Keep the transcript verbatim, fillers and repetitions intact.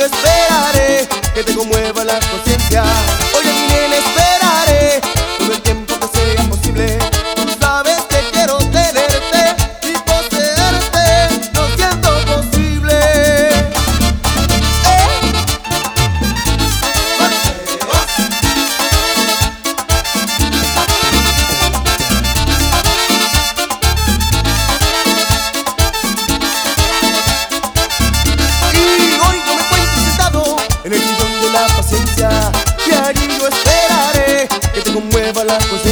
lo esperaré, que te conmueva la conciencia. Oye mi nena, esperaré todo el tiempo que sea posible. Tú sabes que quiero tenerte y poseerte, no siendo posible. ¿Eh? Y hoy no me cuentes sentado en el sillón de la paciencia, y allí yo esperaré que te conmueva la conciencia.